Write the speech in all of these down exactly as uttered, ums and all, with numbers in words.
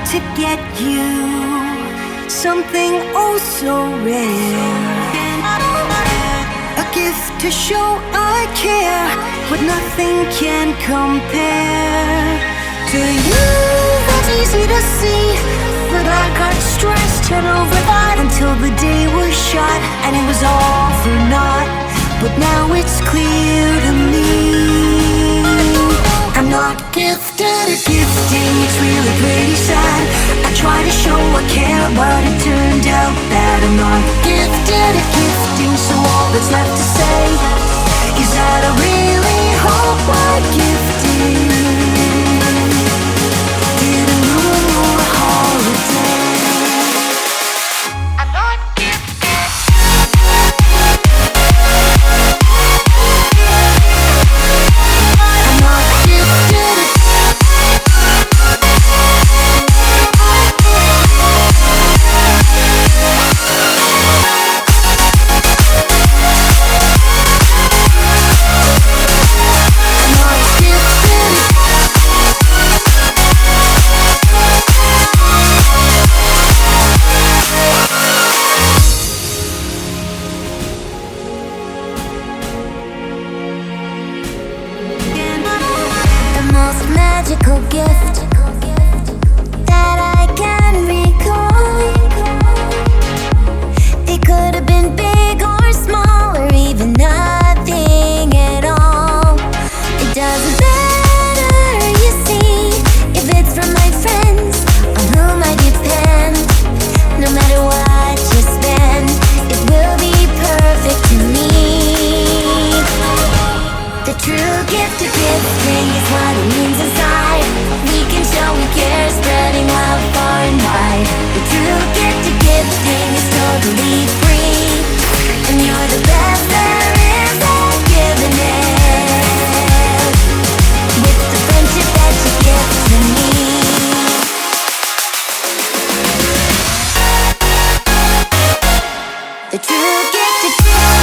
to get you something oh so rare. A gift to show I care, but nothing can compare. To you, that's easy to see, but I got stressed and over that until the day was shot, and it was all for naught. But now it's clear to me, I'm not gifted at gifting. It's really pretty sad. I try to show I care, but it turned out that I'm not gifted at gifting. So all that's left to say is that I really hope my gifting didn't ruin your holiday. I'm not gifted. I'm not gifted. Magical gift that I can recall. It could have been big or small, or even nothing at all. It doesn't matter, you see, if it's from my friends on whom I depend. No matter what you spend, it will be perfect to me. The true gift of gifting is what it means inside. We can show we care, spreading love far and wide. The true gift of gifting is totally free, and you're the best there is at giving it, with the friendship that you give to me. The true gift of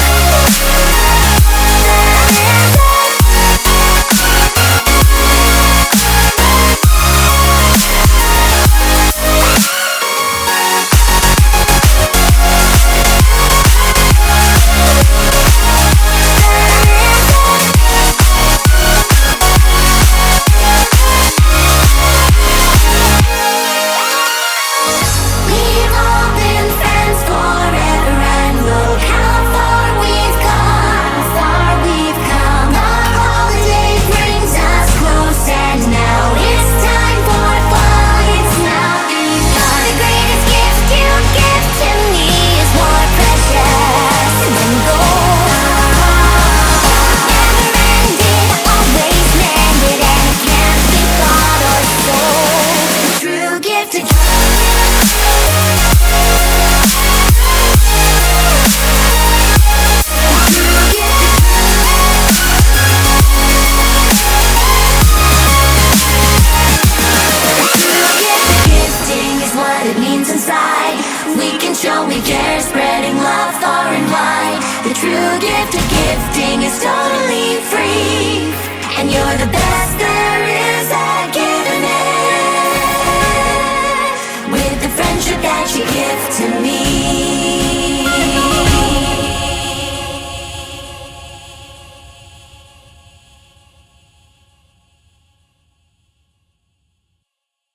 inside. We can show we care, spreading love far and wide. The true gift of gifting is totally free, and you're the best.